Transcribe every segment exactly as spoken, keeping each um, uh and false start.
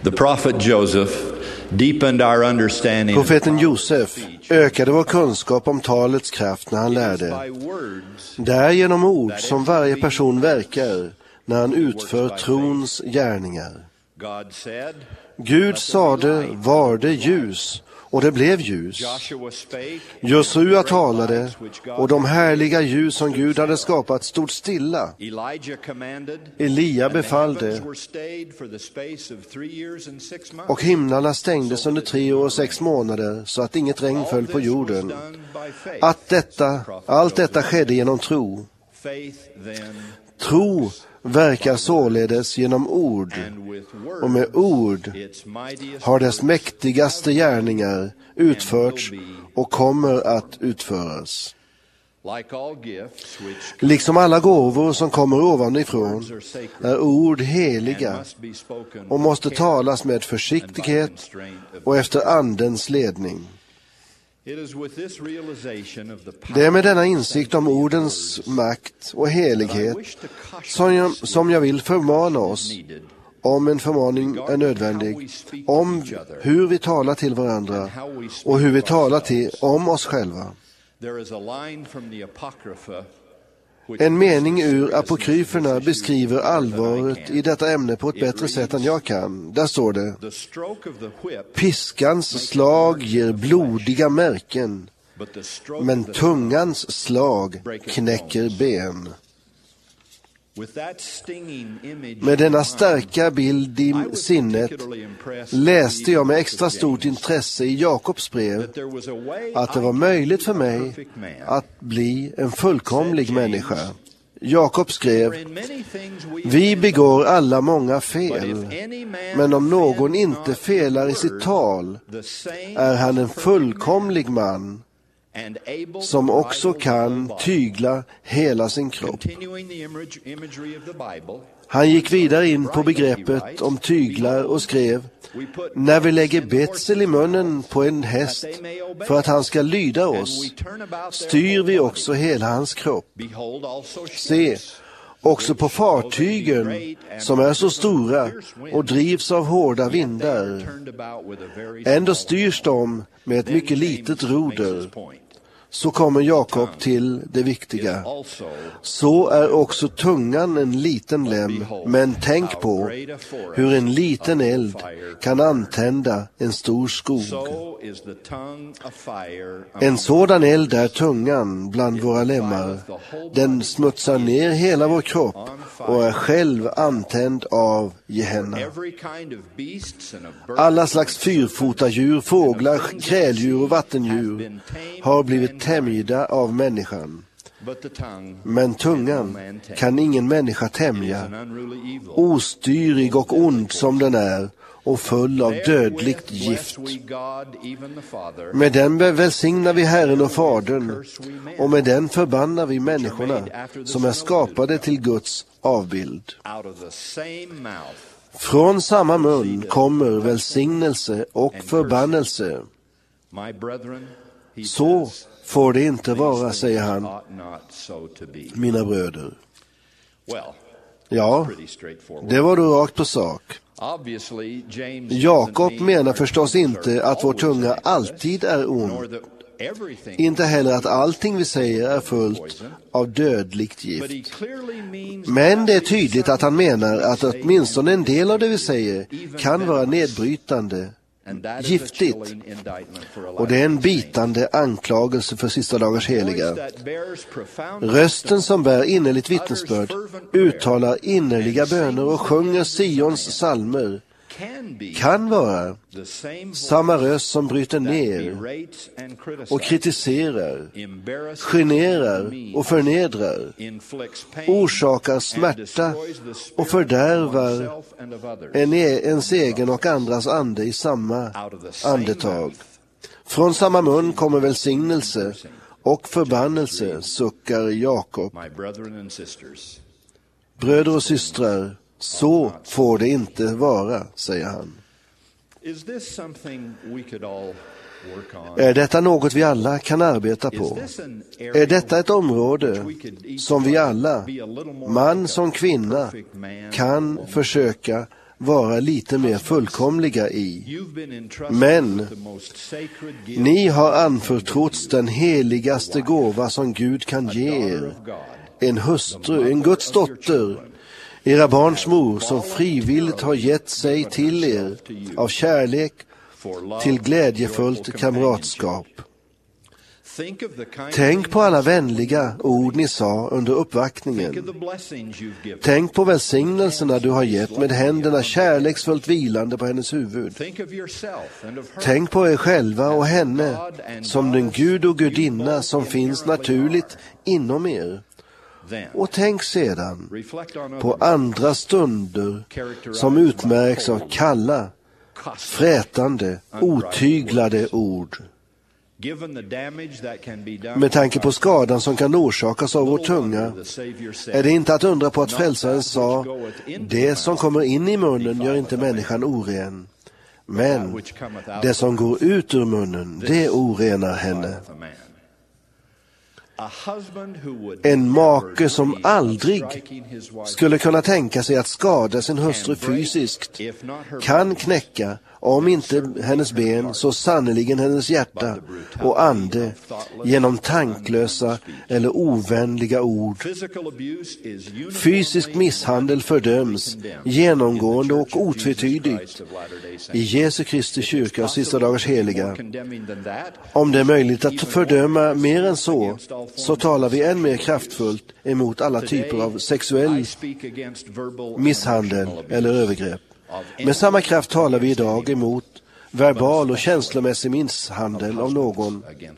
The prophet Joseph deepened our understanding. Profeten Josef ökade vår kunskap om talets kraft när han lärde. Det är genom ord som varje person verkar när han utför trons gärningar. Gud sade, var det ljus, och det blev ljus. Josua talade, och de härliga ljus som Gud hade skapat stod stilla. Elia befallde, och himlarna stängdes under tre år och sex månader så att inget regn föll på jorden. Att detta, allt detta skedde genom tro. Tro verkar således genom ord, och med ord har dess mäktigaste gärningar utförts och kommer att utföras. Liksom alla gåvor som kommer ovanifrån är ord heliga och måste talas med försiktighet och efter andens ledning. Det är med denna insikt om ordens makt och helighet som jag, som jag vill förmana oss, om en förmaning är nödvändig, om hur vi talar till varandra och hur vi talar till om oss själva. En mening ur apokryferna beskriver allvaret i detta ämne på ett bättre sätt än jag kan. Där står det: piskans slag ger blodiga märken, men tungans slag knäcker ben. Med denna starka bild i sinnet läste jag med extra stort intresse i Jakobs brev att det var möjligt för mig att bli en fullkomlig människa. Jakob skrev: vi begår alla många fel, men om någon inte felar i sitt tal är han en fullkomlig man som också kan tygla hela sin kropp. Han gick vidare in på begreppet om tyglar och skrev: när vi lägger betsel i munnen på en häst för att han ska lyda oss, styr vi också hela hans kropp. Se, också på fartygen som är så stora och drivs av hårda vindar, ändå styrs de med ett mycket litet roder. Så kommer Jakob till det viktiga. Så är också tungan en liten lem, men tänk på hur en liten eld kan antända en stor skog. En sådan eld är tungan bland våra lemmar. Den smutsar ner hela vår kropp och är själv antänd av Gehenna. Alla slags fyrfota djur, fåglar, kräldjur och vattendjur har blivit tämjda av människan. Men tungan kan ingen människa tämja. Ostyrig och ond som den är och full av dödligt gift. Med den välsignar vi Herren och Fadern, och med den förbannar vi människorna som är skapade till Guds avbild. Från samma mun kommer välsignelse och förbannelse. Så får det inte vara, säger han, mina bröder. Ja, det var då rakt på sak. Jakob menar förstås inte att vår tunga alltid är ond. Inte heller att allting vi säger är fullt av dödligt gift. Men det är tydligt att han menar att åtminstone en del av det vi säger kan vara nedbrytande, giftigt, och det är en bitande anklagelse för sista dagars heliga. Rösten som bär innerligt vittnesbörd uttalar innerliga böner och sjunger Sions psalmer kan vara samma röst som bryter ner och kritiserar, generar och förnedrar, orsakar smärta och fördärvar en ens egen och andras ande i samma andetag. Från samma mun kommer välsignelse och förbannelse, suckar Jakob. Bröder och systrar, så får det inte vara, säger han. Är detta något vi alla kan arbeta på? Är detta ett område som vi alla, man som kvinna, kan försöka vara lite mer fullkomliga i. Men ni har anförtrotts den heligaste gåva som Gud kan ge er. En hustru, en Guds dotter, era barns mor som frivilligt har gett sig till er av kärlek till glädjefullt kamratskap. Tänk på alla vänliga ord ni sa under uppvaktningen. Tänk på välsignelserna du har gett med händerna kärleksfullt vilande på hennes huvud. Tänk på er själva och henne som den Gud och gudinna som finns naturligt inom er. Och tänk sedan på andra stunder som utmärks av kalla, frätande, otyglade ord. Med tanke på skadan som kan orsakas av vår tunga är det inte att undra på att frälsaren sa: det som kommer in i munnen gör inte människan oren, men det som går ut ur munnen, det orenar henne. En make som aldrig skulle kunna tänka sig att skada sin hustru fysiskt kan knäcka, om inte hennes ben, så sannoliken hennes hjärta och ande genom tanklösa eller ovänliga ord. Fysisk misshandel fördöms genomgående och otvetydigt i Jesu Kristi kyrka och sista dagars heliga. Om det är möjligt att fördöma mer än så, så talar vi än mer kraftfullt emot alla typer av sexuell misshandel eller övergrepp. Med samma kraft talar vi idag emot verbal och känslomässig misshandel av någon,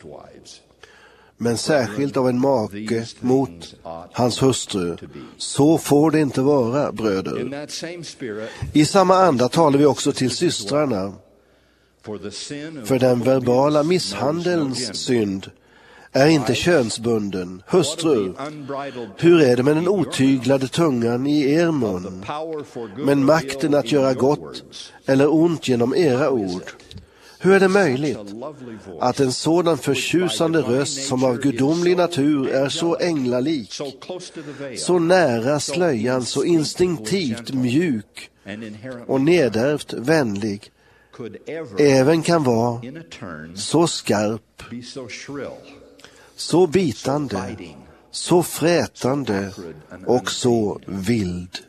men särskilt av en make mot hans hustru. Så får det inte vara, bröder. I samma anda talar vi också till systrarna. För den verbala misshandelns synd är inte könsbunden. Hustru, hur är det med den otyglade tungan i er mun, men makten att göra gott eller ont genom era ord? Hur är det möjligt att en sådan förtjusande röst som av gudomlig natur är så änglalik, så nära slöjan, så instinktivt mjuk och nedärvt vänlig, även kan vara så skarp, så bitande, så frätande och så vild?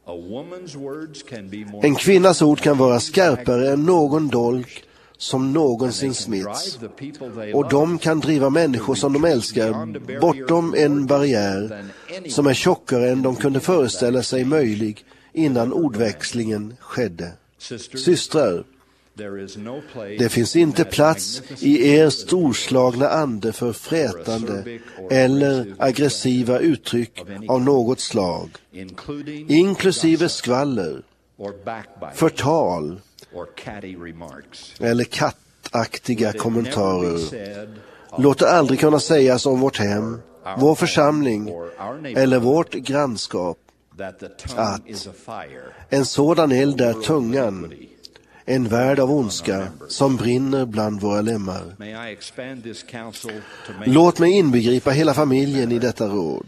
En kvinnas ord kan vara skarpare än någon dolk som någonsin smitts, och de kan driva människor som de älskar bortom en barriär som är tjockare än de kunde föreställa sig möjlig innan ordväxlingen skedde. Systrar, det finns inte plats i er storslagna ande för frätande eller aggressiva uttryck av något slag, inklusive skvaller, förtal eller kattaktiga kommentarer. Låt det aldrig kunna sägas om vårt hem, vår församling eller vårt grannskap att en sådan eld är tungan, en värld av ondska som brinner bland våra lemmar. Låt mig inbegripa hela familjen i detta råd.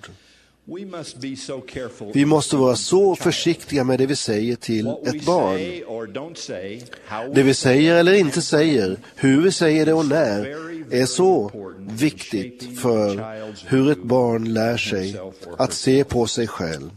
Vi måste vara så försiktiga med det vi säger till ett barn. Det vi säger eller inte säger, hur vi säger det och när, är så viktigt för hur ett barn lär sig att se på sig själv.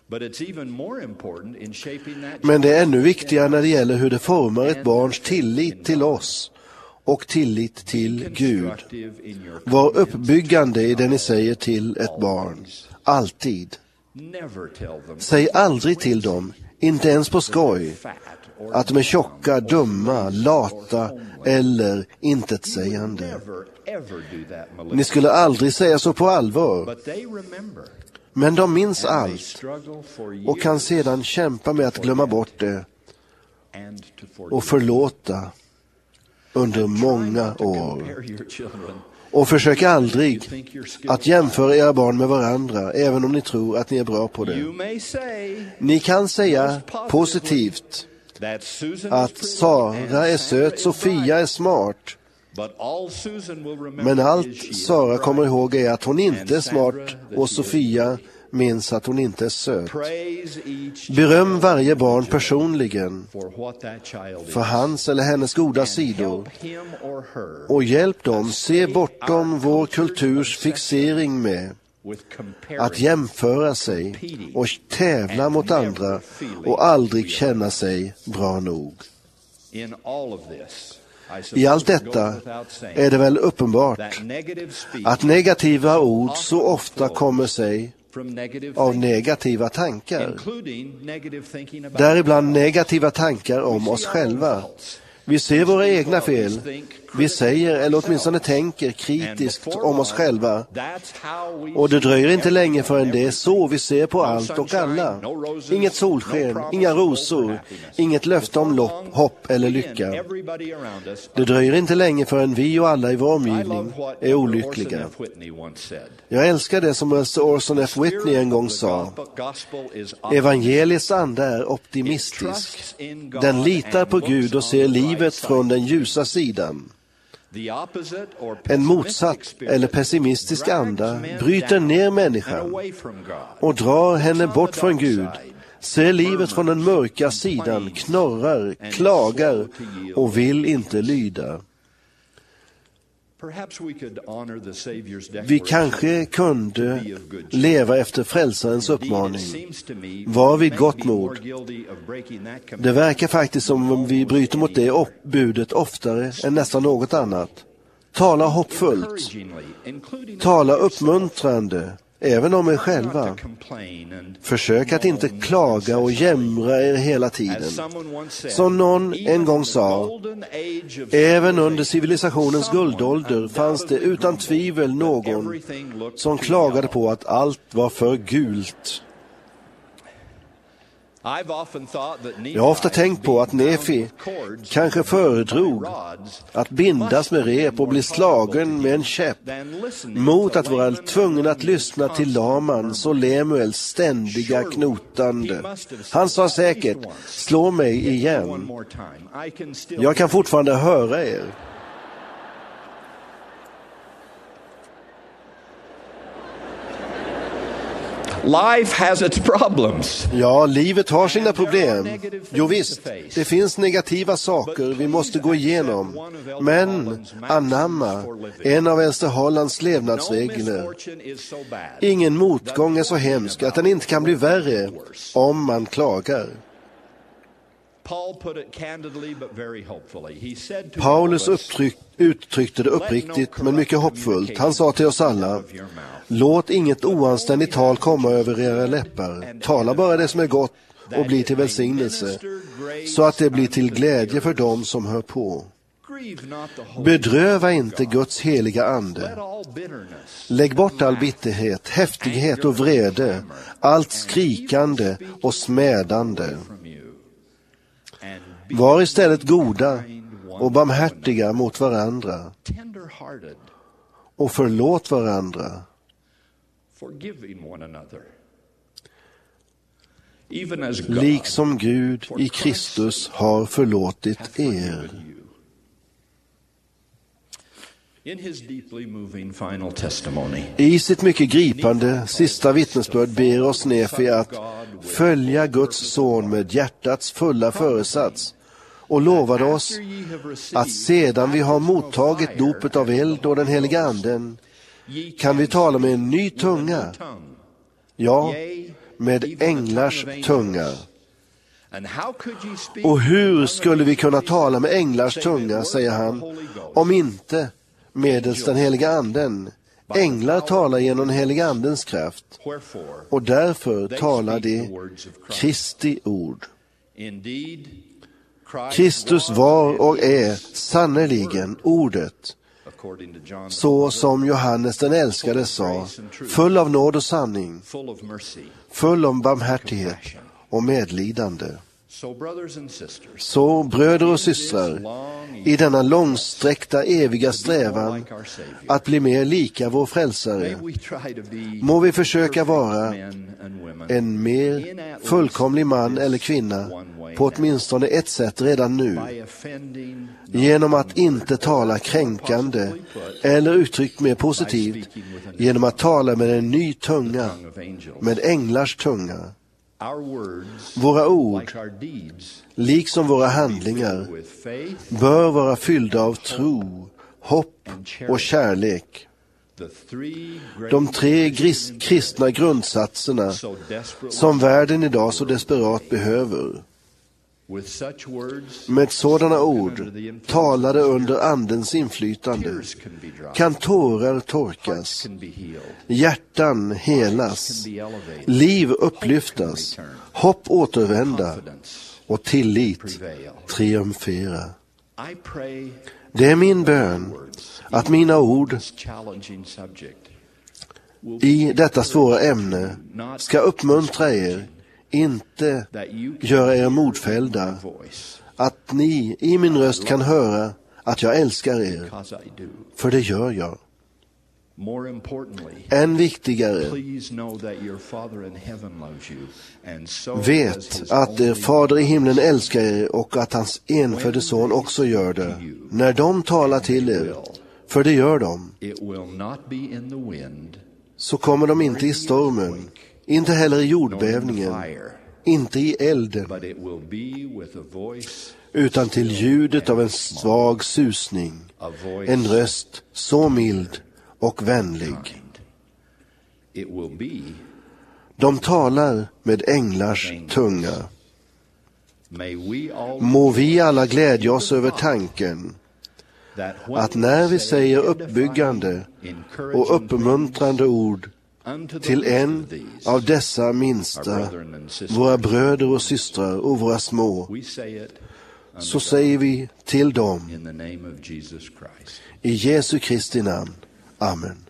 Men det är ännu viktigare när det gäller hur det formar ett barns tillit till oss och tillit till Gud. Var uppbyggande i det ni säger till ett barn. Alltid. Säg aldrig till dem, inte ens på skoj, att de är tjocka, dumma, lata eller intetsägande. Ni skulle aldrig säga så på allvar. Men de minns allt och kan sedan kämpa med att glömma bort det och förlåta under många år. Och försök aldrig att jämföra era barn med varandra, även om ni tror att ni är bra på det. Ni kan säga positivt att Sara är söt, Sofia är smart. Men allt Sara kommer ihåg är att hon inte är smart och Sofia minns att hon inte är söt. Beröm varje barn personligen för hans eller hennes goda sidor och hjälp dem se bortom vår kulturs fixering med att jämföra sig och tävla mot andra och aldrig känna sig bra nog. I allt detta är det väl uppenbart att negativa ord så ofta kommer sig av negativa tankar, däribland negativa tankar om oss själva. Vi ser våra egna fel. Vi säger eller åtminstone tänker kritiskt om oss själva. Och det dröjer inte länge förrän det är så vi ser på allt och alla. Inget solsken, inga rosor, inget löfte om lopp, hopp eller lycka. Det dröjer inte länge förrän vi och alla i vår omgivning är olyckliga. Jag älskar det som Orson F. Whitney en gång sa. Evangeliets ande är optimistisk. Den litar på Gud och ser livet från den ljusa sidan. En motsatt eller pessimistisk anda bryter ner människan och drar henne bort från Gud, ser livet från den mörka sidan, knorrar, klagar och vill inte lyda. Vi kanske kunde leva efter frälsarens uppmaning. Var vid gott mod. Det verkar faktiskt som om vi bryter mot det budet oftare än nästan något annat. Tala hoppfullt. Tala uppmuntrande, även om er själva. Försök att inte klaga och jämra er hela tiden. Som någon en gång sa, även under civilisationens guldålder fanns det utan tvivel någon som klagade på att allt var för gult. Jag har ofta tänkt på att Nefi kanske föredrog att bindas med rep och bli slagen med en käpp mot att vara tvungen att lyssna till Lamans och Lemuels ständiga knotande. Han sa säkert, slå mig igen. Jag kan fortfarande höra er. Life has its problems. Ja, livet har sina problem. Jo visst, det finns negativa saker vi måste gå igenom. Men, anamma, en av Älvsjöhollands levnadsregler. Ingen motgång är så hemsk att den inte kan bli värre om man klagar. Paulus upptryck, uttryckte det uppriktigt men mycket hoppfullt. Han sa till oss alla, låt inget oanständigt tal komma över era läppar. Tala bara det som är gott och bli till välsignelse, så att det blir till glädje för dem som hör på. Bedröva inte Guds heliga ande. Lägg bort all bitterhet, häftighet och vrede, allt skrikande och smädande. Var istället goda och barmhärtiga mot varandra och förlåt varandra. Liksom Gud i Kristus har förlåtit er. I sitt mycket gripande sista vittnesbörd ber oss Nefi att följa Guds son med hjärtats fulla föresats och lovade oss att sedan vi har mottagit dopet av eld och den heliga anden kan vi tala med en ny tunga, ja, med änglars tunga. Och hur skulle vi kunna tala med änglars tunga, säger han, om inte medelst den heliga anden? Änglar talar genom den heliga andens kraft, och därför talar de Kristi ord. Kristus var och är sannerligen ordet, så som Johannes den älskade sa, full av nåd och sanning, full av barmhärtighet och medlidande. Så, bröder och systrar, i denna långsträckta eviga strävan att bli mer lika vår frälsare, må vi försöka vara en mer fullkomlig man eller kvinna på åtminstone ett sätt redan nu, genom att inte tala kränkande eller uttryckt mer positivt, genom att tala med en ny tunga, med änglars tunga. Våra ord, liksom våra handlingar, bör vara fyllda av tro, hopp och kärlek. De tre gris- kristna grundsatserna som världen idag så desperat behöver. Med sådana ord, talade under andens inflytande, kan tårar torkas, hjärtan helas, liv upplyftas, hopp återvända och tillit triumfera. Det är min bön att mina ord i detta svåra ämne ska uppmuntra er, inte göra er modfällda, att ni i min röst kan höra att jag älskar er, för det gör jag. Än viktigare, vet att er fader i himlen älskar er och att hans enfödde son också gör det, när de talar till er, för det gör de. Så kommer de inte i stormen, inte heller i jordbävningen, inte i elden, utan till ljudet av en svag susning, en röst så mild och vänlig. De talar med änglars tunga. Må vi alla glädja oss över tanken att när vi säger uppbyggande och uppmuntrande ord till en av dessa minsta, våra bröder och systrar och våra små, så säger vi till dem i Jesu Kristi namn. Amen.